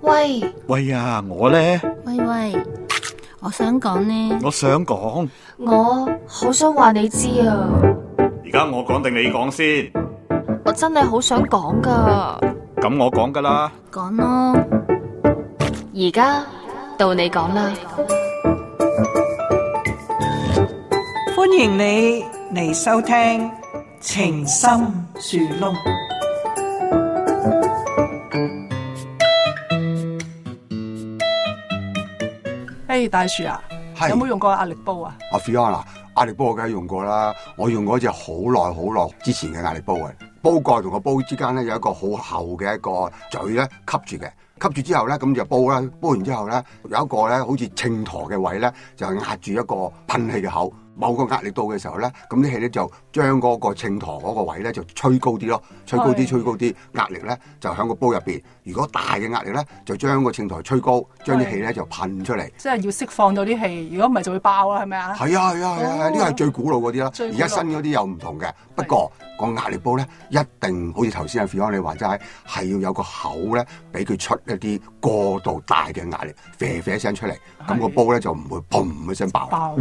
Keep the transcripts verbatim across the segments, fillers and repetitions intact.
喂喂啊，我呢？ 喂喂，我想講呢， 我想講， 我好想話你知啊。 而家我講定你講先？ 我真係好想講噶。 咁我講噶啦。 講咯，而家到你講啦。 歡迎你嚟收聽情深樹窿。 嘿，大樹啊，有冇用過壓力煲啊？ 阿 Fiona， 壓力煲我梗係用過啦，我用嗰隻好耐好耐之前嘅壓力煲嘅，煲蓋同個煲之間咧有一個好厚嘅一個嘴咧吸住嘅，吸住之後咧咁就煲啦，煲完之後咧有一個咧好似秤砣嘅位咧就壓住一個噴氣嘅口。某個壓力到嘅時候咧，咁啲氣咧就將嗰個秤砣嗰個位咧就吹高啲咯，吹高啲，吹高啲，壓力咧就喺個煲入邊。如果大嘅壓力咧，就將個秤砣吹高，將啲氣咧就噴出嚟。 即係要釋放到啲氣，如果唔係就會爆啦，係咪啊？ 係啊係啊係啊，呢個係最古老嗰啲啦。 而家新嗰啲又唔同嘅，不過個壓力煲咧一定好似頭先阿 Fiona 你話齋，係要有個口咧，俾佢出一啲過度大嘅壓力，啡啡聲出嚟，咁個煲咧就唔會砰一聲爆。 爆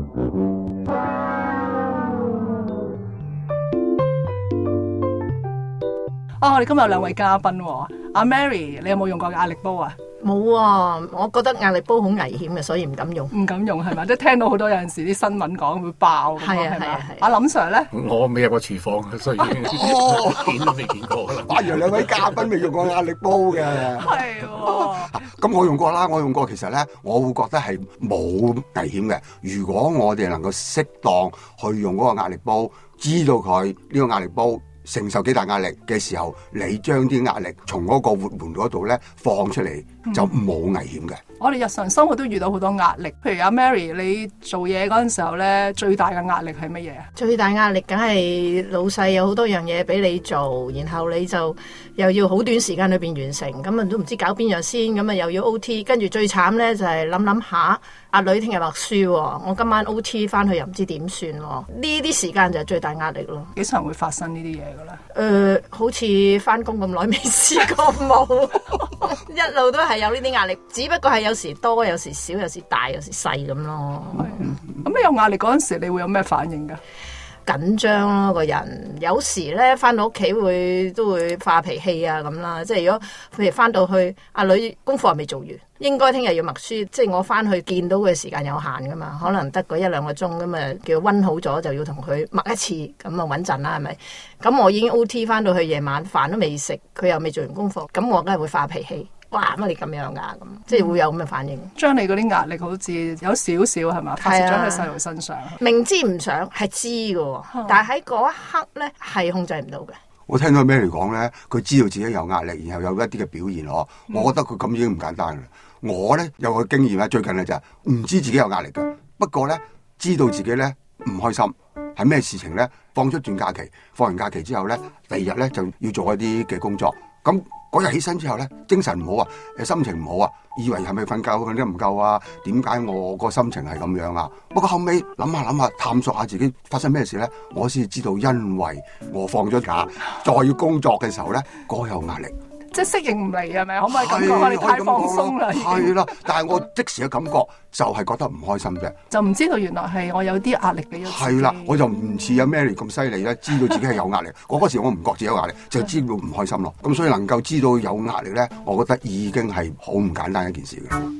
哦，我哋今日有兩位嘉賓喎，阿 Mary，你有冇用過壓力煲啊？ 冇啊，我覺得壓力煲好危險嘅，所以唔敢用。 唔敢用係咪？即係聽到好多有陣時啲新聞講會爆咁係啊係咪係啊係啊阿林 Sir 咧， 我未入過廚房，所以見都未見過啦。 反而兩位嘉賓未用過壓力煲嘅。 係喎。 咁我用過啦，我用過，其實咧，我會覺得係冇危險嘅。如果我哋能夠適當去用嗰個壓力煲，知道佢呢個壓力煲承受幾大壓力嘅時候，你將啲壓力從嗰個活門嗰度咧放出嚟，就冇危險嘅。 我哋日常生活都遇到好多壓力，譬如阿 Mary，你做嘢嗰陣時候咧，最大嘅壓力係乜嘢啊？ 最大壓力梗係老細有好多樣嘢俾你做，然後你就又要好短時間裏邊完成，咁啊都唔知搞邊樣先，咁啊又要 O T， 跟住最慘咧就係諗諗下，阿女聽日默書，我今晚 O T 翻去又唔知點算，呢啲時間就係最大壓力咯。 幾常會發生呢啲嘢噶啦？ 誒、呃，好似翻工咁耐未試過冇，一路都係有呢啲壓力，只不過係有時多，有時少，有時大，有時細咁咯。 係啊，咁你有壓力嗰陣時，你會有咩反應噶？ 緊張咯，個人有時咧翻到屋企會都會發脾氣啊咁啦。即係如果譬如翻到去阿女功課又未做完，應該聽日要默書，即係我翻去見到嘅時間有限噶嘛，可能得嗰一兩個鐘咁啊，叫溫好咗就要同佢默一次，咁啊穩陣啦，係咪？咁我已經 O T 翻到去夜晚，飯都未食，佢又未做完功課，咁我梗係會發脾氣。哇！乜你咁樣噶咁，即係會有咁嘅反應。 將你嗰啲壓力好似有少少係嘛，發泄咗喺細路身上。 明知唔想係知嘅，但係喺嗰一刻咧係控制唔到嘅。 我聽到 Mary 講咧，佢知道自己有壓力，然後有一啲嘅表現咯。我覺得佢咁已經唔簡單啦。我咧有個經驗咧，最近咧就係唔知自己有壓力嘅，不過咧知道自己咧唔開心係咩事情咧，放出段假期，放完假期之後咧，第二日咧就要做一啲嘅工作，咁。嗰日起身之後咧，精神唔好啊，誒心情唔好啊，以為係咪瞓覺瞓得唔夠啊？點解我個心情係咁樣啊？不過後尾諗下諗下，探索下自己發生咩事咧，我先知道，因為我放咗假，再要工作嘅時候咧，嗰有壓力。 即係適應唔嚟係咪？可唔可以咁講？你太放鬆啦。 係啦，但係我即時嘅感覺就係覺得唔開心啫。 就唔知道原來係我有啲壓力俾咗自己。 係啦，我就唔似阿 Mary 咁犀利咧，知道自己係有壓力。我嗰時我唔覺自己有壓力，就知道唔開心咯。咁所以能夠知道有壓力咧，我覺得已經係好唔簡單一件事嘅。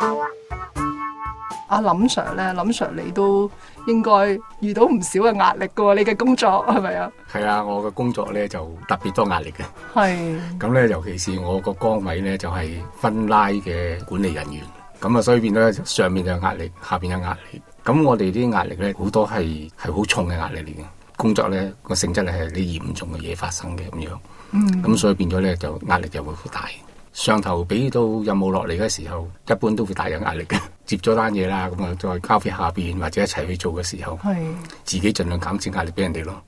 阿林 Sir 咧，林 Sir 你都應該遇到唔少嘅壓力噶喎，你嘅工作係咪啊？ 係啊，我嘅工作咧就特別多壓力嘅。 係。 咁咧，尤其是我個崗位咧就係分拉嘅管理人員，咁啊，所以變咗上面就有壓力，下邊有壓力。咁我哋啲壓力咧好多係係好重嘅壓力嚟嘅。工作咧個性質咧係啲嚴重嘅嘢發生嘅咁樣。嗯。咁所以變咗咧就壓力就會好大。上頭俾到任務落嚟嘅時候，一般都會大有壓力嘅。接咗單嘢啦，咁啊再交俾下邊或者一齊去做嘅時候，係自己盡量減少壓力俾人哋咯。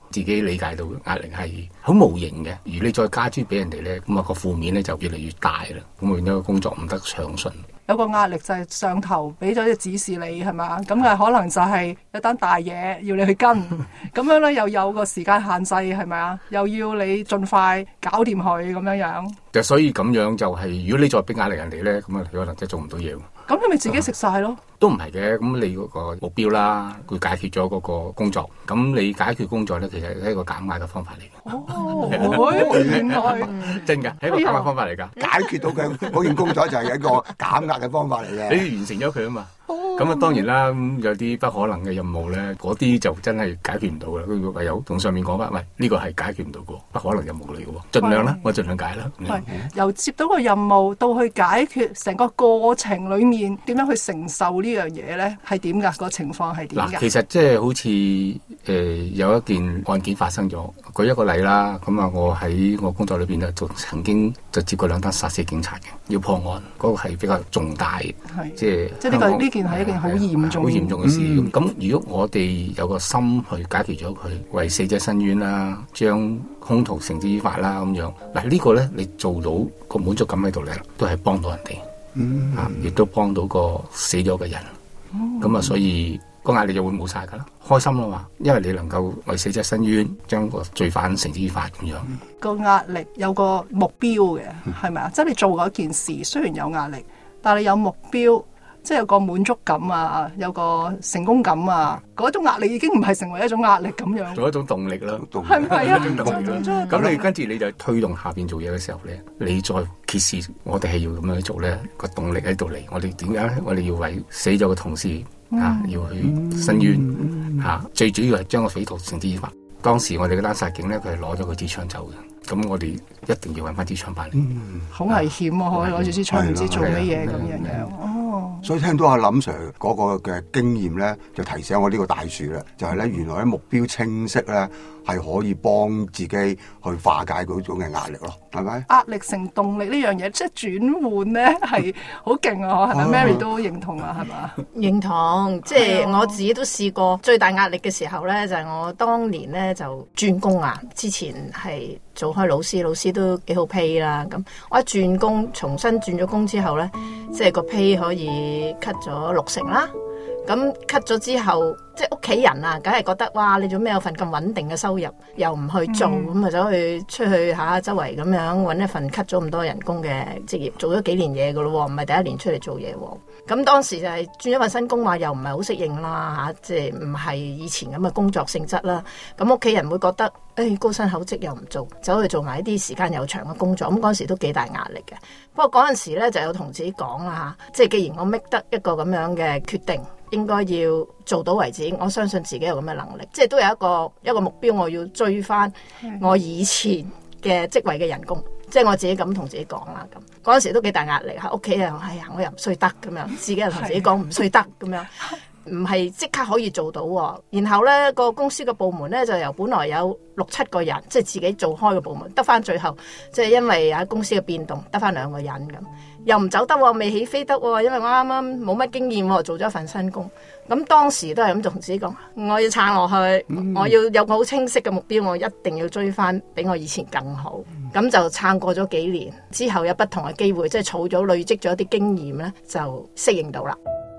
自己理解到壓力係好無形嘅，而你再加諸俾人哋咧，咁、那、啊個負面咧就越嚟越大啦，咁變咗個工作唔得暢順。 有個壓力就係上頭俾咗啲指示你係嘛，咁啊可能就係有單大嘢要你去跟，咁樣咧又有個時間限制係咪啊？又要你盡快搞掂佢咁樣樣。 就所以咁樣就係、是，如果你再俾壓力人哋咧，咁啊可能真係做唔到嘢。 咁你咪自己食晒咯？ 都唔係嘅，咁你嗰個目標啦，會解決咗嗰個工作。咁你解決工作咧，其實係一個減壓嘅方法嚟嘅。 哦，原來真㗎，係一個減壓方法嚟㗎。 解決到佢嗰件工作就係一個減壓嘅方法嚟嘅。 你完成咗佢啊嘛。咁啊，當然啦，咁有啲不可能嘅任務咧，嗰啲就真係解決唔到嘅。佢唯有同上面講翻，喂，呢個係解決唔到嘅，不可能任務嚟嘅喎，盡量啦，我盡量解啦。 係由接到個任務到去解決成個過程裡面，點樣去承受呢樣嘢咧？係點㗎？個情況係點㗎？ 嗱，其實即係好似誒、呃、有一件案件發生咗，舉一個例啦。咁啊，我喺我工作裏邊咧，就曾經就接過兩單殺死警察嘅，要破案，嗰、那個係比較重大嘅，即係即係呢個呢件係一件好嚴重、 好嚴重嘅事。咁、嗯、如果我哋有個心去解決咗佢，為死者申冤啦，將兇徒繩之於法啦，咁樣嗱、這個、呢個咧，你做到個滿足感喺度咧，都係幫到人哋， 嗯啊，亦都幫到個死咗嘅人。咁啊、嗯，所以個壓力就會冇晒噶啦，開心啦嘛，因為你能夠為死者申冤，將個罪犯繩之於法咁樣。 個壓力有個目標嘅，係咪啊？即係你做嗰件事，雖然有壓力，但係你有目標。即係有個滿足感啊，有個成功感啊，嗰種壓力已經唔係成為一種壓力咁樣，做一種動力啦， 係咪啊？ 咁你跟住你就推動下邊做嘢嘅時候咧，你再揭示我哋係要咁樣去做咧，個動力喺度嚟。我哋點解我哋要為死咗嘅同事、嗯、啊要去申冤、嗯、啊？最主要係將個匪徒繩之於法。當時我哋嘅單殺警咧，佢係攞咗佢支槍走嘅，咁我哋一定要揾翻支槍翻嚟。好、 嗯、危險啊！可以攞住支槍唔知做乜嘢咁樣樣。哦， 所以聽到阿林 Sir 嗰個嘅經驗咧，就提醒我呢個大樹啦，就係、是、咧原來咧目標清晰咧係可以幫自己去化解嗰種嘅壓力咯，係咪？ 壓力成動力呢樣嘢，即係轉換咧係好勁啊！係咪、啊、Mary 都認同啊？係嘛？ 認同，即係我自己都試過最大壓力嘅時候咧，就係、是、我當年咧就轉工啊，之前係做開老師，老師都幾好 pay 啦。咁我一轉工，重新轉咗工之後咧，即係個 pay 可以 cut 咗六成啦。咁 cut 咗之後，即係屋企人啊，梗係覺得哇，你做咩有份咁穩定嘅收入，又唔去做，咁啊走去出去下周圍咁樣揾一份 cut 咗咁多人工嘅職業，做咗幾年嘢噶咯，唔係第一年出嚟做嘢。咁當時就係轉咗份新工，話又唔係好適應啦嚇，即係唔係以前咁嘅工作性質啦。咁屋企人會覺得，誒、哎、高薪厚職又唔做，走去做埋一啲時間又長嘅工作，咁嗰陣時都幾大壓力嘅。不過嗰陣時咧就有同自己講啦嚇，即係既然我 make 得一個咁樣嘅決定，應該要做到為止，我相信自己有咁嘅能力，即係都有一個一個目標，我要追翻我以前嘅職位嘅人工，即係我自己咁同自己講啦。咁嗰陣時都幾大壓力，喺屋企又哎呀我又唔衰得咁樣，自己又同自己講唔衰得咁樣，唔係即刻可以做到。然後呢個公司嘅部門呢，就由本來有六七個人，即係自己做開嘅部門，得翻最後即係因為喺公司嘅變動，得翻兩個人咁。又唔走得，未起飛得，因為我啱啱冇乜經驗，做咗一份新工。咁當時都係咁同自己講，我要撐落去，嗯、我要有個好清晰嘅目標，我一定要追翻比我以前更好。咁、嗯、就撐過咗幾年，之後有不同嘅機會，即係儲咗累積咗一啲經驗咧，就適應到啦。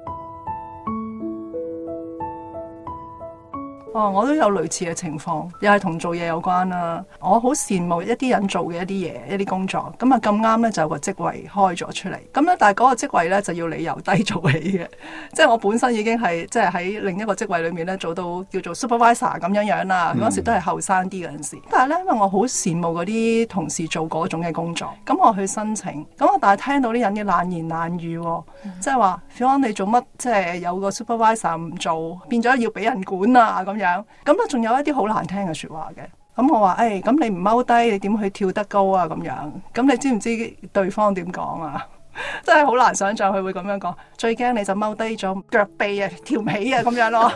哦，我都有類似嘅情況，又係同做嘢有關啦。我好羨慕一啲人做嘅一啲嘢，一啲工作。咁啊咁啱咧，就有個職位開咗出嚟。咁咧，但係嗰個職位咧就要你由低做起嘅。即係我本身已經係即係喺另一個職位裏面咧做到叫做 supervisor 咁樣樣啦。嗰、嗯、時都係後生啲嗰陣時。但係咧，因為我好羨慕嗰啲同事做嗰種嘅工作，咁我去申請。咁我但係聽到啲人嘅冷言冷語，即係話 Fiona 你做乜？即係有個 supervisor 唔做，變咗要俾人管啊咁。咁咧，仲有一啲好難聽嘅說話嘅。咁我話誒，咁、哎、你唔踎低，你點去跳得高啊？咁樣，咁你知唔知對方點講啊？真係好難想象佢會咁樣講。最驚你就踎低咗，腳臂啊，跳唔起啊，咁樣咯。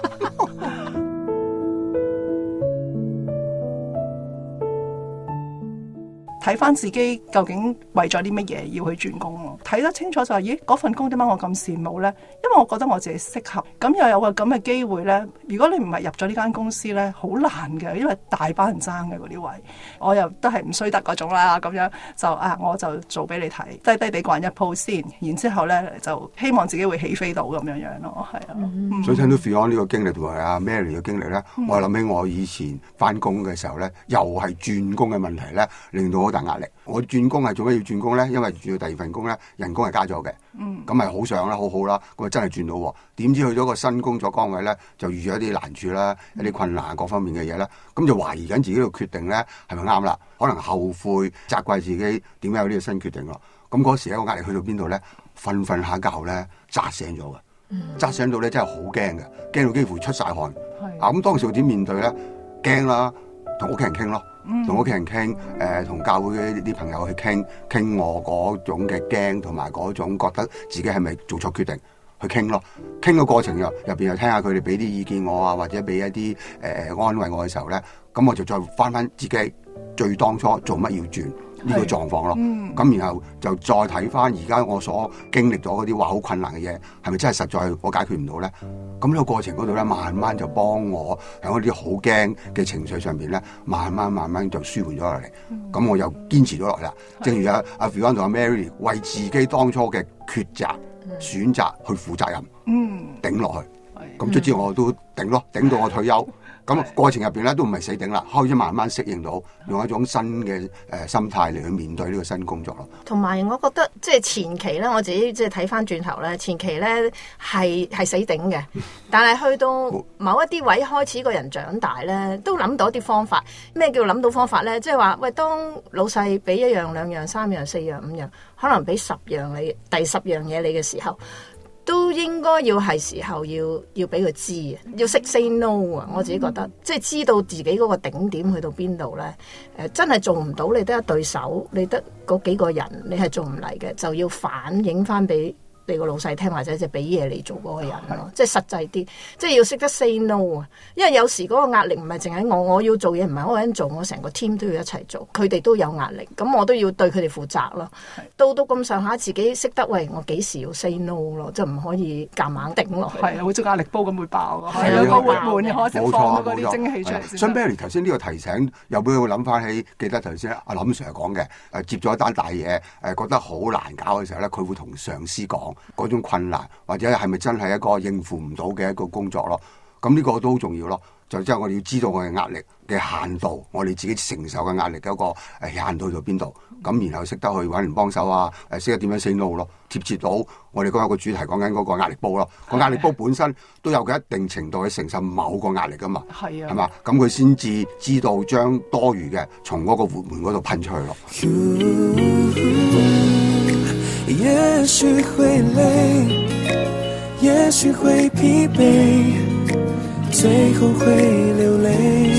睇翻自己究竟為咗啲乜嘢要去轉工咯。睇得清楚就係、是，咦嗰份工點解我咁羨慕呢？因為我覺得我自己適合，咁又有個咁嘅機會呢。如果你唔係入咗呢間公司呢，好難嘅，因為大班人爭嘅嗰啲位，我又都係唔衰得嗰種啦。咁樣就啊，我就做俾你睇，低低地個人一鋪先，然之後呢就希望自己會起飛到咁樣樣咯，係啊。嗯、 所以聽到 Fion 呢個經歷同埋阿 Mary 嘅經歷呢，嗯、我諗起我以前翻工嘅時候呢，又係轉工嘅問題呢，令到好大壓力。我轉工係做咩要轉工呢？因為轉到第二份工呢，人工係加咗嘅，咁咪好想啦，好好啦，咁啊真係轉到喎。點知去咗個新工作崗位呢，就遇咗一啲難處啦，一啲困難各方面嘅嘢啦，咁就懷疑緊自己個決定呢係咪啱啦？可能後悔責怪自己點解有呢個新決定咯。咁嗰時咧，個壓力去到邊度呢？瞓瞓下覺呢，扎醒咗嘅，扎醒到呢真係好驚嘅，驚到幾乎出晒汗。啊咁當時我點面對呢？驚啦，同屋企人傾咯。同屋企人傾，誒、呃、同教會嘅啲朋友去傾，傾我嗰種嘅驚同埋嗰種覺得自己係咪做錯決定去傾咯。傾嘅過程入入邊又聽下佢哋俾啲意見我啊，或者俾一啲誒、呃、安慰我嘅時候咧，咁我就再翻翻自己最當初做乜要轉呢個狀況咯。咁、嗯、然後就再睇翻而家我所經歷咗嗰啲話好困難嘅嘢，係咪真係實在我解決唔到咧？咁呢個過程嗰度咧，慢慢就幫我喺嗰啲好驚嘅情緒上邊咧，慢慢慢慢就舒緩咗落嚟。咁、嗯、我又堅持咗落嚟啦。的正如阿阿 Fion 同阿 Mary 為自己當初嘅抉擇、嗯、選擇去負責任，嗯，頂落去。咁卒之我都頂咯，頂到我退休。咁過程入邊咧都唔係死頂啦，開始慢慢適應到，用一種新嘅誒、呃、心態嚟去面對呢個新工作咯。 同埋我覺得即係前期咧，我自己即係睇翻轉頭咧，前期咧係係死頂嘅，但係去到某一啲位開始個人長大咧，都諗到一啲方法。咩叫諗到方法咧？即係話喂，當老細俾一樣、兩樣、三樣、四樣、五樣，可能俾十樣你，第十樣嘢你嘅時候，都應該要係時候要要俾佢知啊，要識 say no 啊！我自己覺得，即係知道自己嗰個頂點去到邊度咧。誒、呃，真係做唔到，你得一對手，你得嗰幾個人，你係做唔嚟嘅，就要反映翻俾你個老細聽，或者就俾嘢你做嗰個人咯，即係實際啲，即係要識得 say no 啊！因為有時嗰個壓力唔係淨係我，我要做嘢唔係我一個人做，我成個 team 都要一齊做，佢哋都有壓力，咁我都要對佢哋負責咯。到到咁上下，自己識得喂，我幾時要 say no 咯，即係唔可以夾硬頂落去。係啊， 好似壓力煲咁會爆㗎，係啊，個活門又可以釋放到嗰啲蒸氣出嚟。 所以 Mary 頭先呢個提醒，又俾我諗翻起，記得頭先阿林 Sir 講嘅，誒接咗一單大嘢，誒覺得好難搞嘅時候咧，佢會同上司講嗰種困難，或者係咪真係一個應付唔到嘅一個工作咯？咁呢個都好重要咯。就即係我哋要知道我嘅壓力嘅限度，我哋自己承受嘅壓力嘅一個誒限度去到邊度，咁然後識得去揾人幫手啊，誒識得點樣 say no 咯，貼切到我哋嗰個主題講緊嗰個壓力煲咯。個壓力煲本身都有佢一定程度去承受某個壓力噶嘛，係啊，係嘛，咁佢先至知道將多餘嘅從嗰個活門嗰度噴出去咯。 也許會累，也許會疲憊，最後會流淚。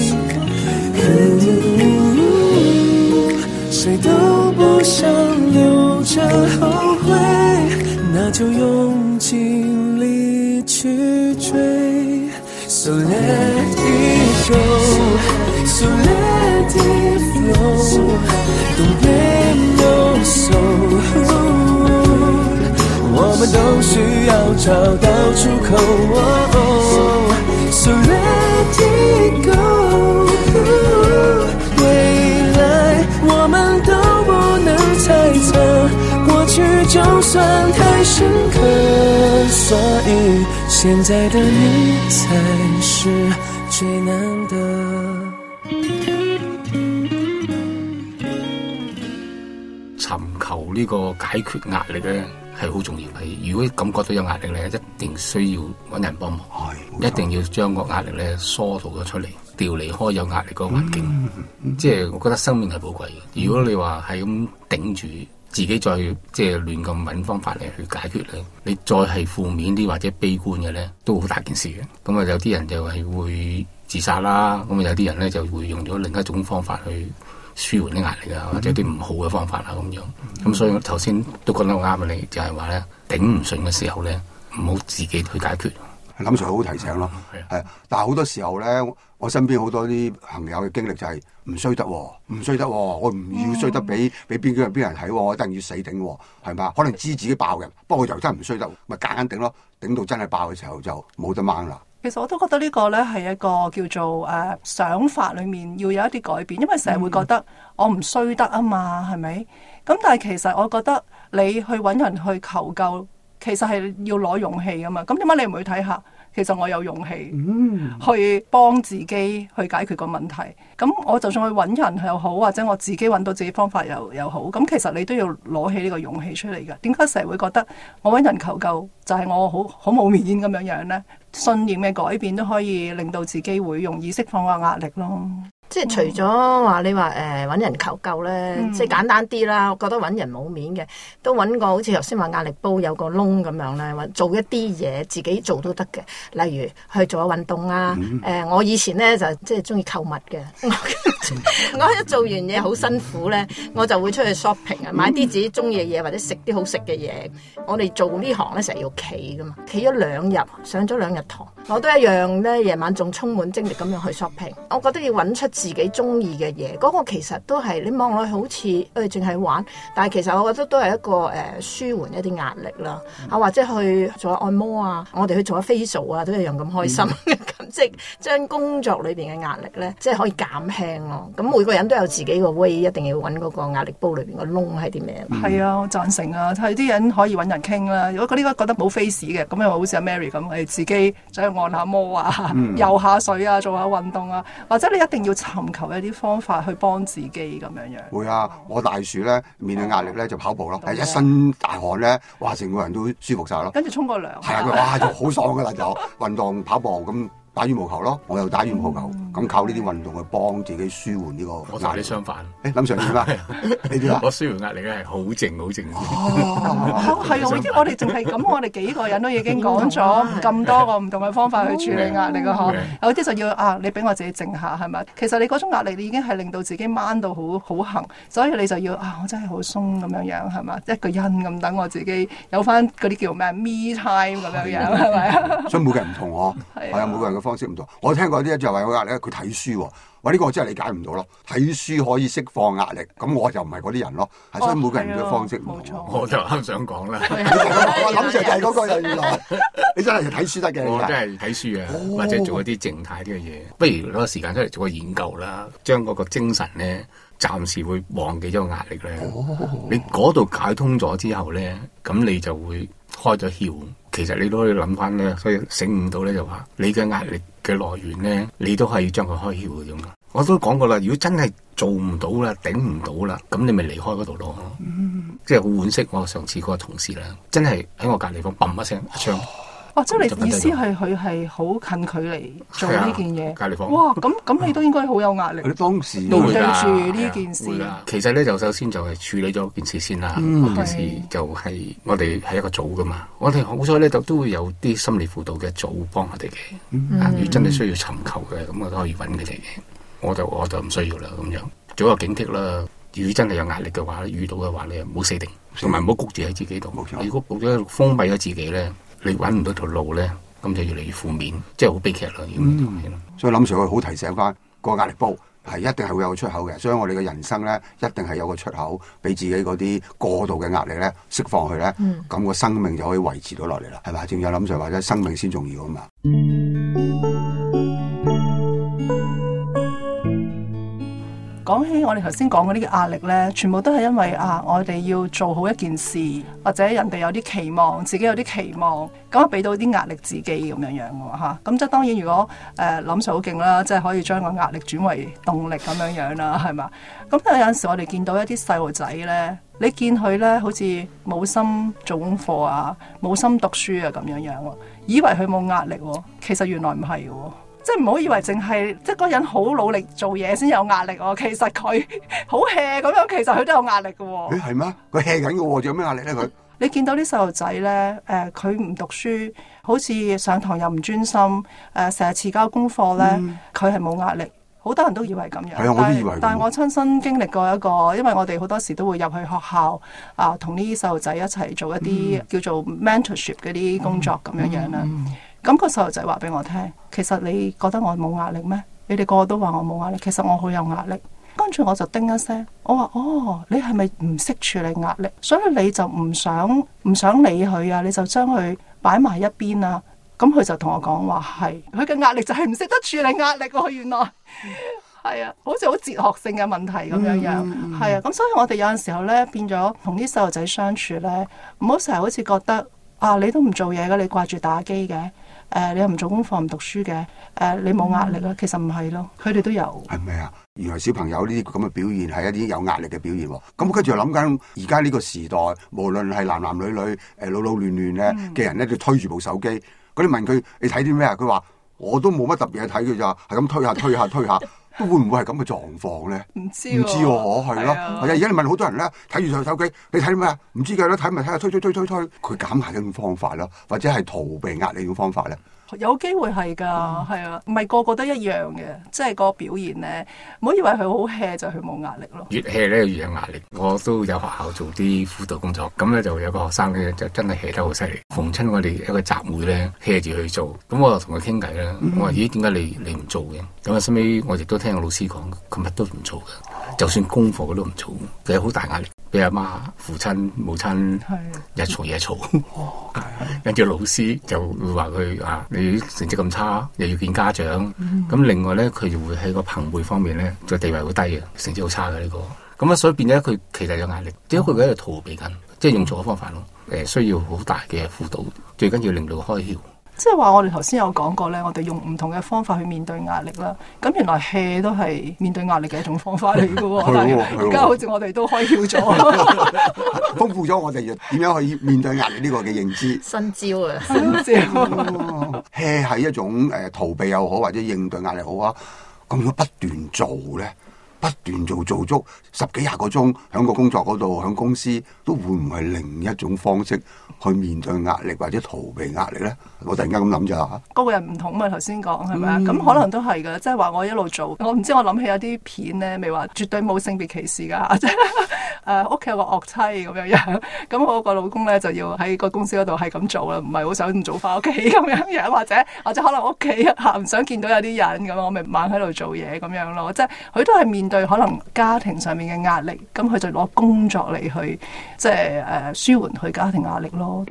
誰都不想留着後悔，那就用盡力去追。So let it go, so let it flow, don't blame your soul。我們都需要找到出口。Oh, so let it go。未來我們都不能猜測，過去就算太深刻，所以現在的你才是最難得。 尋求呢個解決壓力咧，係好重要嘅。如果感覺到有壓力咧，一定需要揾人幫忙，一定要將個壓力咧疏導咗出嚟，調離開有壓力個環境。嗯嗯、即係我覺得生命係寶貴嘅。如果你話係咁頂住自己再即係亂咁揾方法嚟去解決咧，你再係負面啲或者悲觀嘅咧，都好大件事嘅。咁啊，有啲人就係會自殺啦，咁啊有啲人咧就會用咗另一種方法去舒緩啲壓力啊，或者啲唔好嘅方法啊咁樣。咁、嗯、所以我頭先都講得好啱啊，你就係話咧，頂唔順嘅時候咧，唔好自己去解決， 林 Sir 好提醒咯，係、嗯。但係好多時候咧，我身邊好多啲朋友嘅經歷就係唔衰得喎，唔衰得喎，我唔要衰得俾俾邊個邊人睇喎，我一定要死頂喎，係嘛？可能知自己爆嘅，不過又真係唔衰得，咪夾硬頂咯，頂到真係爆嘅時候就冇得掹啦。 其實我都覺得呢個呢係一個叫做誒、呃、想法裏面要有一啲改變，因為成日會覺得我唔衰得啊嘛，係咪？咁但係其實我覺得你去揾人去求救，其實係要攞勇氣噶嘛。咁點解你唔去睇下？其實我有勇氣去幫自己去解決個問題。咁我就算去揾人又好，或者我自己揾到自己方法又又好，咁其實你都要攞起呢個勇氣出嚟嘅。點解成日會覺得我揾人求救就係、是、我好好冇面咁樣樣呢？信念嘅改變都可以令到自己會容易釋放個壓力咯。 即係除咗話你話誒揾人求救咧，嗯、即係簡單啲啦。我覺得揾人冇面嘅，都揾個好似頭先話壓力煲有個窿咁樣咧，或做一啲嘢自己做都得嘅。例如去做下運動啊。誒、嗯呃，我以前咧就即係中意購物嘅。我一做完嘢好辛苦咧，我就會出去 shopping 啊，買啲自己中意嘅嘢或者食啲好食嘅嘢。我哋做呢行咧成日要企噶嘛，企咗兩日，上咗兩日堂，我都一樣咧，夜晚仲充滿精力咁樣去 shopping。我覺得要揾出自己中意嘅嘢，嗰、那個其實都係你望落去好似誒淨係玩，但係其實我覺得都係一個誒、呃、舒緩一啲壓力啦。啊、嗯、或者去做下按摩啊，我哋去做下 facial 啊，都一樣咁開心。咁、嗯、即係將工作裏邊嘅壓力咧，即係可以減輕咯。咁每個人都有自己個 way，一定要揾嗰個壓力煲裏邊個窿係啲咩？係、 嗯、啊，我贊成啊，係啲人可以揾人傾啦。如果嗰啲覺得冇 face 嘅，咁又好似阿 Mary 咁，我哋自己走去按下摩啊、嗯、游下水啊、做下運動啊，或者你一定要尋求一啲方法去幫自己咁樣樣。 會啊，我大暑咧面對壓力咧就跑步咯，係、嗯、一身大汗咧，哇成個人都舒服晒咯。 跟住沖個涼。係啊，哇就好爽噶啦，就運動跑步咁。打羽毛球咯，我又打羽毛球，咁、嗯、靠呢啲運動去幫自己舒緩呢個壓力。 我同你相反。 誒，林 Sir 點啊？你點啊？ 我舒緩壓力咧係好靜好靜。 哦，係啊，我我哋淨係咁，我哋幾個人都已經講咗咁多個唔同嘅方法去處理壓力啊！嗬，有啲就要啊，你俾我自己靜下係咪？其實你嗰種壓力，你已經係令到自己掹到好好行，所以你就要啊，我真係好鬆咁樣樣係嘛，一個人咁等我自己有翻嗰啲叫咩 me time 咁樣樣係咪啊？ 所以每個人唔同喎，係啊，每個人嘅方式唔同。我聽過啲就係有壓力，佢睇書喎。哇！呢個我真係理解唔到咯。睇書可以釋放壓力，咁我就唔係嗰啲人咯。係、哦、所以每個人嘅方式唔同。冇錯， 我就啱想講啦。 我諗就係嗰個人原來，你真係睇書得嘅。 我真係睇書啊，哦、或者做一啲靜態啲嘅嘢。不如攞個時間出嚟做個研究啦，將嗰個精神咧，暫時會忘記咗個壓力咧。哦、你嗰度解通咗之後咧，咁你就會開咗竅。其實你都可以諗翻咧，所以醒悟到咧就話，你嘅壓力嘅來源咧，你都係要將佢開竅嘅啫嘛。我都講過啦，如果真係做唔到啦，頂唔到啦，咁你咪離開嗰度咯。嗯、即係好惋惜，我上次嗰個同事啦，真係喺我隔離房砰一聲一槍。哦， 即係你意思係佢係好近距離做呢件嘢， 隔離房。 哇，咁咁你都應該好有壓力。 你當時面對住呢件事。 其實咧就首先就係處理咗件事先啦。嗯、件事就係我哋係一個組噶嘛，我哋好彩咧就都會有啲心理輔導嘅組幫我哋嘅。嗯、如果真係需要尋求嘅，咁我都可以揾佢哋嘅。我就我就唔需要啦，咁樣做一個警惕啦。如果真係有壓力嘅話，遇到嘅話你唔好死定，同埋唔好谷住喺自己度。如果谷咗封閉咗自己咧，你揾唔到條路咧，咁就越嚟越負面，即係好悲劇啦。 嗯、所以林 Sir 佢好提醒翻個壓力煲係一定係會有個出口嘅，所以我哋嘅人生咧一定係有個出口，俾自己嗰啲過度嘅壓力咧釋放去咧，咁、嗯、個生命就可以維持到落嚟啦，係咪？正有林 Sir 話齋，生命先重要啊嘛。 講起我哋頭先講嘅呢個壓力呢，全部都係因為啊，我哋要做好一件事，或者人哋有啲期望，自己有啲期望，咁啊俾到啲壓力自己咁樣樣嘅嚇。咁即係當然，如果誒諗實好勁啦，即係可以將個壓力轉為動力咁樣樣啦，係嘛？咁但係有陣時我哋見到一啲細路仔呢，你見佢呢好似冇心做功課啊，冇心讀書啊咁樣樣喎，以為佢冇壓力喎，其實原來唔係嘅喎。即係唔好以為淨係即係嗰個人好努力做嘢先有壓力喎，其實佢好 hea 咁樣，其實佢都有壓力嘅喎。誒係咩？佢 hea 緊嘅喎，仲有咩壓力咧？佢你見到啲細路仔咧，誒佢唔讀書，好似上堂又唔專心，誒成日遲交功課咧，佢係冇壓力。好多人都以為咁樣， 係啊，我都以為。 但係我親身經歷過一個，因為我哋好多時都會入去學校啊，同呢啲細路仔一齊做一啲、嗯、叫做 mentorship 嗰啲工作咁樣樣啦。 咁個細路仔話俾我聽，其實你覺得我冇壓力咩？你哋個個都話我冇壓力，其實我好有壓力。跟住我就叮一聲，我話哦，你係咪唔識處理壓力？所以你就唔想唔想理佢啊？你就將佢擺埋一邊啊？咁佢就同我講話係，佢嘅壓力就係唔識得處理壓力喎、啊。原來係啊，好似好哲學性嘅問題咁樣樣，係、嗯、啊。咁所以我哋有陣時候咧，變咗同啲細路仔相處咧，唔好成日好似覺得啊，你都唔做嘢嘅，你掛住打機嘅。誒、呃，你又唔做功課唔讀書嘅，誒、呃，你冇壓力啦，其實唔係咯，佢哋都有。係咪啊？ 原來小朋友呢啲咁嘅表現係一啲有壓力嘅表現喎。咁跟住又諗緊，而家呢個時代，無論係男男女女，誒老老嫩嫩咧嘅人咧，就推住部手機。嗰啲問佢你睇啲咩啊？佢話我都冇乜特別嘢睇嘅咋，係咁推下推下推下，都會唔會係咁嘅狀況咧？唔知唔知喎，可係咯。係啊，而家你問好多人咧，睇住手機，你睇啲咩啊？唔知㗎啦，睇咪睇下推推推推推，佢減壓嘅一種方法咯，或者係逃避壓力嘅方法咧。 有機會係㗎，係、嗯、啊，唔係個個都一樣嘅，即係個表現咧，唔好以為佢好 hea 就佢冇壓力咯。 越 hea 咧越有壓力。我都有學校做啲輔導工作，咁咧就有個學生咧就真係 hea 得好犀利。逢親我哋一個集會咧 hea 住去做，咁我就同佢傾偈啦。我話咦，點解你你唔做嘅？咁啊，後尾我亦都聽個老師講，佢乜都唔做嘅，就算功課佢都唔做，佢有好大壓力。俾阿媽、父親、母親日嘈夜嘈，跟住老師就會話佢啊，你成績咁差，又要見家長。咁、嗯、另外咧，佢就會喺個朋輩方面咧，就地位好低嘅，成績好差嘅呢、這個。咁啊，所以變咗佢其實有壓力，點解佢喺度逃避緊？即係用錯嘅方法咯。誒，需要好大嘅輔導，最緊要令到佢開竅。 即係話我哋頭先有講過咧，我哋用唔同嘅方法去面對壓力啦。咁原來 hea 都係面對壓力嘅一種方法嚟嘅喎。但係而家好似我哋都開竅咗， 豐富咗我哋點樣去面對壓力呢個嘅認知。 新招啊！ 新招。 hea 係一種誒逃避又好，或者應對壓力好啊。咁如果不斷做咧，不斷做做足十幾廿個鐘，喺個工作嗰度，喺公司都會唔係另一種方式去面對壓力或者逃避壓力咧？我突然間咁諗咋， 個個人唔同嘛，頭先講係咪啊？咁、嗯、可能都係噶，即係話我一路做，我唔知我諗起有啲片咧，未話絕對冇性別歧視噶，即係誒屋企有個惡妻咁樣樣，咁我個老公咧就要喺個公司嗰度係咁做啦，唔係好想咁早翻屋企咁樣樣，或者或者可能屋企嚇唔想見到有啲人咁，我咪猛喺度做嘢咁樣咯，即係佢都係面對可能家庭上面嘅壓力，咁佢就攞工作嚟去即係誒舒緩佢家庭壓力咯。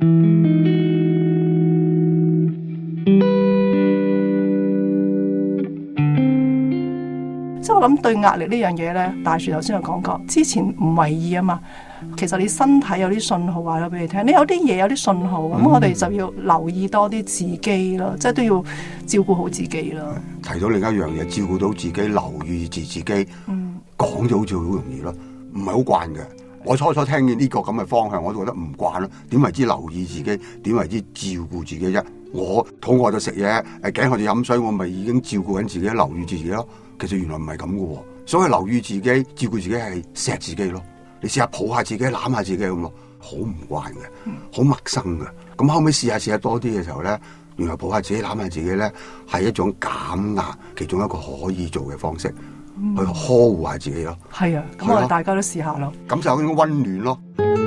即係我諗對壓力呢樣嘢咧，大樹頭先有講過，之前唔為意啊嘛。其實你身體有啲信號話咗俾你聽，你有啲嘢有啲信號，咁、嗯、我哋就要留意多啲自己咯，即係都要照顧好自己咯。 提到另一樣嘢，照顧到自己，留意住自己，嗯，講咗好似好容易咯，唔係好慣嘅。我初初聽見呢個咁嘅方向，我都覺得唔慣咯。點為之留意自己？點為之照顧自己啫？我肚餓就食嘢，誒頸渴就飲水，我咪已經照顧緊自己，留意自己咯。其實原來唔係咁嘅喎，所以留意自己、照顧自己係錫自己咯。你試下抱下自己、攬下自己咁咯，好唔慣嘅，好陌生嘅。咁後尾試下試下多啲嘅時候咧，原來抱下自己、攬下自己咧係一種減壓其中一個可以做嘅方式，嗯、去呵護下自己咯。係啊，咁我哋大家都試下咯，感受嗰種溫暖咯。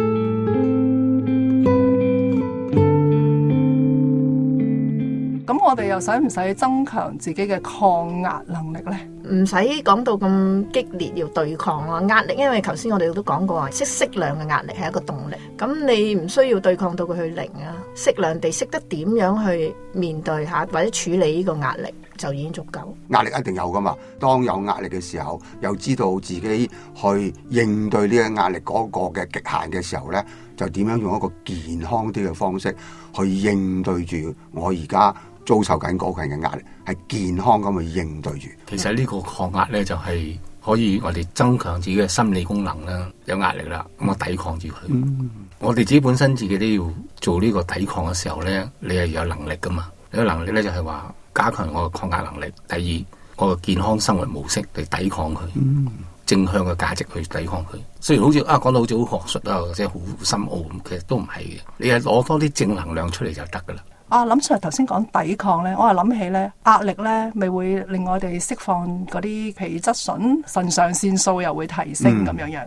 咁我哋又使唔使增強自己嘅抗壓能力咧？ 唔使講到咁激烈要對抗咯，壓力，因為頭先我哋都講過，適適量嘅壓力係一個動力。咁你唔需要對抗到佢去零啊，適量地識得點樣去面對下或者處理呢個壓力就已經足夠。 壓力一定有噶嘛，當有壓力嘅時候，又知道自己去應對呢個壓力嗰個嘅極限嘅時候咧，就點樣用一個健康啲嘅方式去應對住我而家遭受緊嗰個人嘅壓力，係健康咁去應對住。 其實呢個抗壓咧，就係可以我哋增強自己嘅心理功能啦。有壓力啦，咁我抵抗住佢。嗯、我哋自己本身自己都要做呢個抵抗嘅時候咧，你係有能力噶嘛？你有能力咧就係話加強我嘅抗壓能力。第二，我嘅健康生活模式嚟抵抗佢，嗯、正向嘅價值去抵抗佢。雖然好似啊講到好似好學術啊，或者好深奧咁，其實都唔係嘅。你係攞多啲正能量出嚟就得噶啦。 啊，林 Sir 頭先講抵抗咧，我係諗起咧壓力咧，咪會令我哋釋放嗰啲皮質醇、腎上腺素又會提升咁樣樣。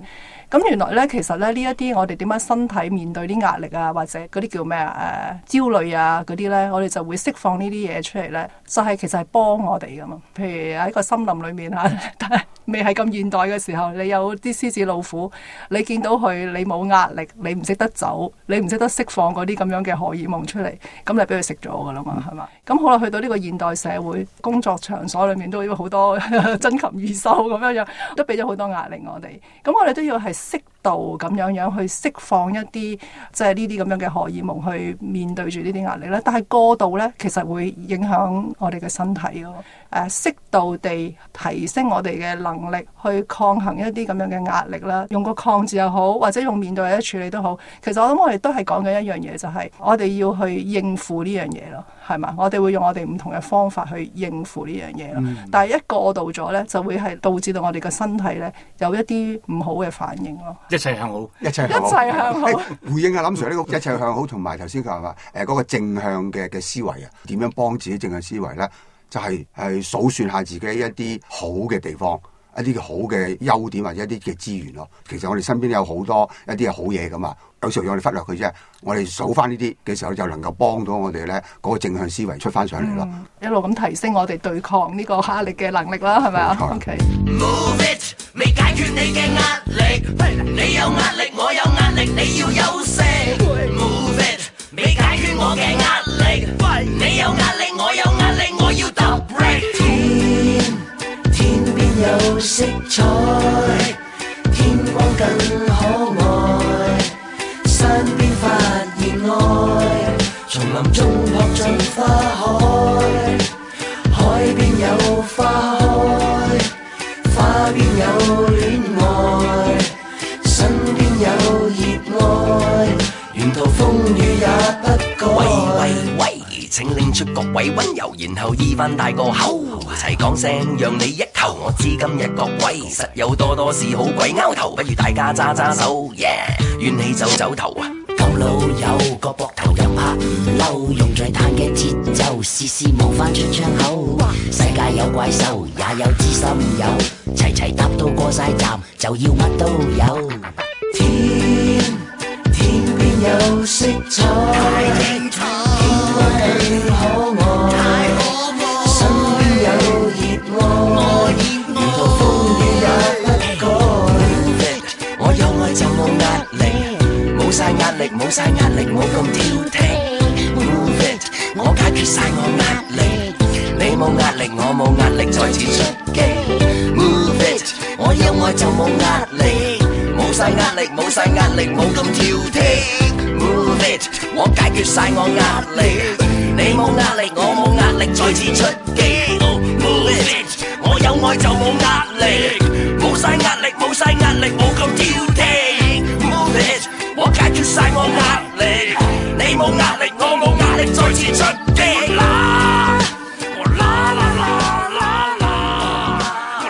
咁原來咧，其實咧呢一啲我哋點樣身體面對啲壓力啊，或者嗰啲叫咩啊誒焦慮啊嗰啲咧，我哋就會釋放呢啲嘢出嚟咧，就係、是、其實係幫我哋噶嘛。譬如喺個森林裏面嚇，但係未係咁現代嘅時候，你有啲獅子老虎，你見到佢，你冇壓力，你唔識得走，你唔識得釋放嗰啲咁樣嘅荷爾蒙出嚟，咁你俾佢食咗噶啦嘛，係嘛？咁好啦，去到呢個現代社會，工作場所裏面都有好多珍禽異獸咁樣樣，都俾咗好多壓力我哋。咁我哋都要係適度咁樣樣去釋放一啲即係呢啲咁樣嘅荷爾蒙去面對住呢啲壓力咧。但係過度咧，其實會影響我哋嘅身體咯。誒，適度地提升我哋嘅能力去抗衡一啲咁樣嘅壓力啦，用個抗字又好，或者用面對或者處理都好。其實我諗我哋都係講緊一樣嘢，就係我哋要去應付呢樣嘢咯，係嘛？我哋會用我哋唔同嘅方法去應付呢樣嘢咯。嗯、但係一過度咗咧，就會係導致到我哋嘅身體咧有一啲唔好嘅反應咯。 一切向好， 一切向好， 一切向好。 回應阿林 Sir 呢個一切向好，同埋頭先佢話誒嗰個正向嘅嘅思維啊，點樣幫自己正向思維咧？就係係數算下自己一啲好嘅地方，一啲好嘅優點或者一啲嘅資源咯。其實我哋身邊有好多一啲嘅好嘢噶嘛，有時候我哋忽略佢啫。我哋數翻呢啲嘅時候，就能夠幫到我哋咧嗰個正向思維出翻上嚟咯。 嗯、一路咁提升我哋對抗呢個壓力嘅能力啦，係咪啊 ？OK。Move it， 未解決你嘅壓力，你有壓力，我有壓力，你要休息。Move it， 未解決我嘅壓力，你有壓力，我有壓力，我要揼 break。天天邊有色彩，天光更可愛，山邊發現愛，叢林中撲進花海，海邊有花開，花邊有戀愛，身邊有熱愛，沿途風雨也不改。喂喂喂，請拎出各位溫柔，然後醫翻大個口，齊講聲讓你一口。我知今日各位實有多多事好鬼拗頭，不如大家揸揸手，耶、yeah, 怨氣走走頭啊！舊老友個膊頭又拍唔嬲，用最彈嘅節奏，事事冇翻出窗口。世界有怪獸，也有知心友，齊齊搭到過晒站，就要乜都有。天天邊有色彩，天光更可愛，身邊有熱愛，沿途風雨也不改。我有愛就冇壓力，冇晒壓力，冇晒壓力，冇咁挑剔。Move it， 我解決晒我壓力，你冇壓力，我冇壓力，再次出擊。Move it， 我有愛就冇壓力，冇晒壓力，冇晒壓力，冇咁挑剔。Move it， 我解決晒我壓力，你冇壓力，我冇壓力，再次出擊。Move it， 我有愛就冇壓力，冇晒壓力，冇晒壓力，冇咁挑剔。Move it， 我解決晒我壓力，你冇壓力，我冇壓力，再次出擊啦！啦啦啦啦啦，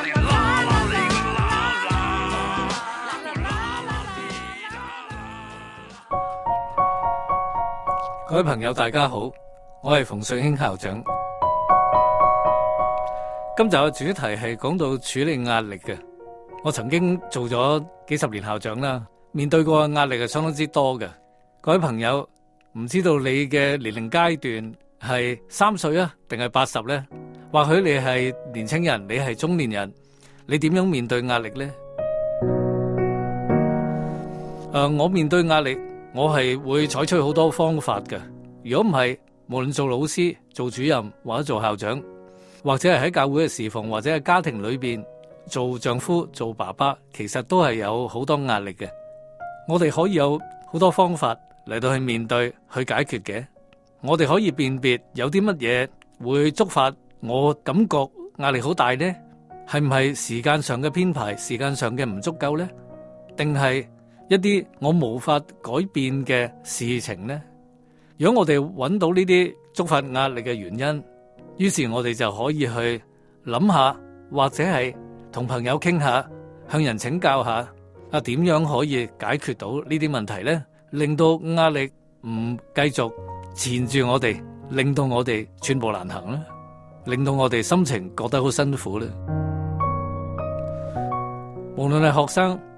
各位朋友大家好，我係馮瑞興校長。今集嘅主題係講到處理壓力嘅。我曾經做咗幾十年校長啦，面對過嘅壓力係相當之多嘅。各位朋友，唔知道你嘅年齡階段係三歲啊，定係八十呢？或許你係年青人，你係中年人，你點樣面對壓力呢？誒、呃，我面對壓力，我係會採取好多方法嘅。如果唔係，無論做老師、做主任或者做校長，或者係喺教會嘅侍奉，或者係家庭裏邊做丈夫、做爸爸，其實都係有好多壓力嘅。我哋可以有好多方法嚟到去面對、去解決嘅。我哋可以辨別有啲乜嘢會觸發我感覺壓力好大呢？係唔係時間上嘅編排、時間上嘅唔足夠呢？定係一啲我無法改變嘅事情呢？如果我哋揾到呢啲觸發壓力嘅原因，於是我哋就可以去諗下，或者係同朋友傾下，向人請教下，啊點樣可以解決到呢啲問題呢？令到壓力唔繼續纏住我哋，令到我哋寸步難行呢？令到我哋心情覺得好辛苦呢？無論係學生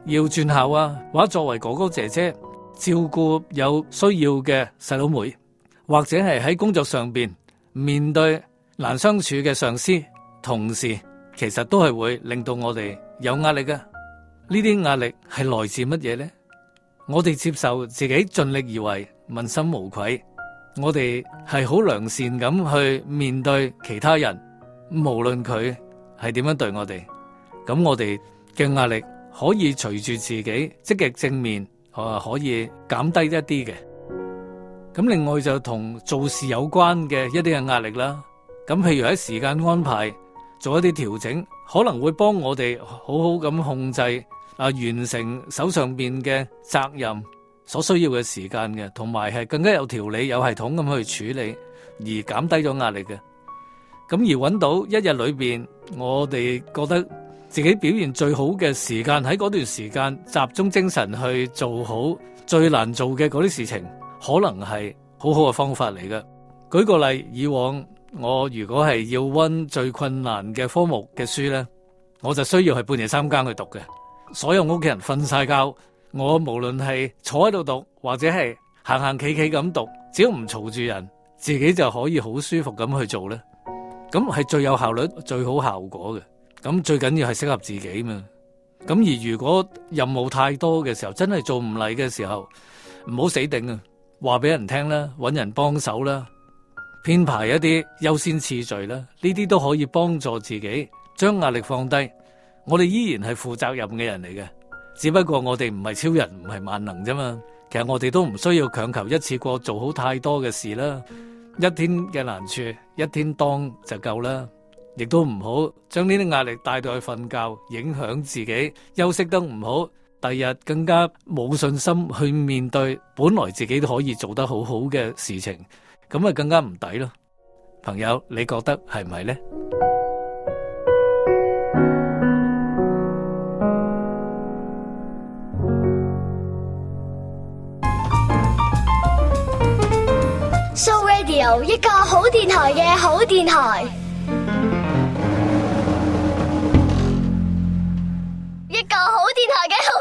要轉校啊，或者作為哥哥姐姐照顧有需要嘅細佬妹，或者係喺工作上邊面對難相處嘅上司同事，其實都係會令到我哋有壓力嘅。呢啲壓力係來自乜嘢呢？我哋接受自己盡力而為，問心無愧，我哋係好良善咁去面對其他人，無論佢係點樣對我哋，咁我哋嘅壓力可以隨住自己積極正面，啊可以減低一啲嘅。咁另外就同做事有關嘅一啲嘅壓力啦。咁譬如喺時間安排做一啲調整，可能會幫我哋好好咁控制啊，完成手上邊嘅責任所需要嘅時間嘅，同埋係更加有條理、有系統咁去處理，而減低咗壓力嘅。咁而揾到一日裏邊，我哋覺得自己表現最好嘅時間，喺嗰段時間集中精神去做好最難做嘅嗰啲事情，可能係好好嘅方法嚟嘅。舉個例，以往我如果係要溫最困難嘅科目嘅書呢，我就需要係半夜三更去讀嘅。所有屋企人瞓晒覺，我無論係坐喺度讀，或者係行行企企咁讀，只要唔嘈住人，自己就可以好舒服咁去做呢。咁係最有效率、最好效果嘅。咁最緊要係適合自己嘛。咁而如果任務太多嘅時候，真係做唔嚟嘅時候，唔好死頂啊！話俾人聽啦，搵人幫手啦，編排一啲優先次序啦，呢啲都可以幫助自己將壓力放低。我哋依然係負責任嘅人嚟嘅，只不過我哋唔係超人，唔係萬能啫嘛。其實我哋都唔需要強求一次過做好太多嘅事啦。一天嘅難處，一天當就夠啦。亦都唔好將呢啲壓力帶到去瞓覺，影響自己休息得唔好，第日更加冇信心去面對本來自己都可以做得好好嘅事情，咁啊更加唔抵咯。朋友，你覺得係唔係呢？ So Radio 一個好電台嘅好電台。一個好電台嘅好